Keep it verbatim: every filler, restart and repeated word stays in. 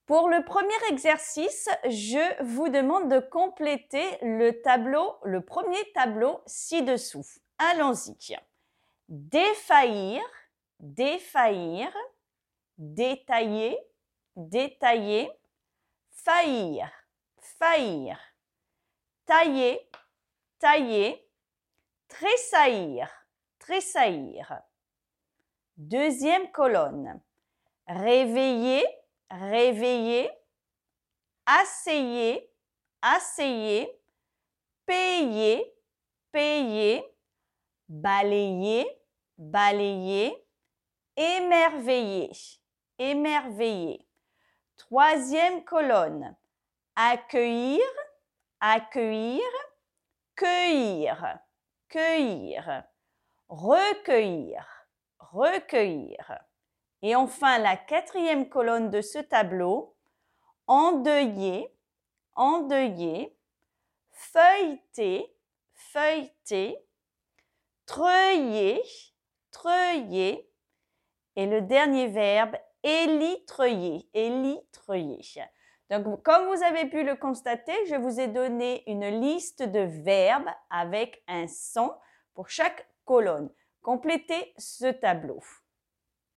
Pour le premier exercice, je vous demande de compléter le tableau, le premier tableau ci-dessous. Allons-y. Défaillir, défaillir, détailler, détailler, faillir, faillir, tailler, tailler, tressaillir, tressaillir. Deuxième colonne. Réveiller, réveiller, asseyer, asseyer, payer, payer, balayer, balayer, émerveiller, émerveiller. Troisième colonne. Accueillir, accueillir, cueillir, cueillir, recueillir, recueillir. Et enfin, la quatrième colonne de ce tableau, endeuiller, endeuiller, feuilleter, feuilleter, treuiller, treuiller, et le dernier verbe, élitreiller, élitreiller. Donc, comme vous avez pu le constater, je vous ai donné une liste de verbes avec un son pour chaque colonne. Complétez ce tableau.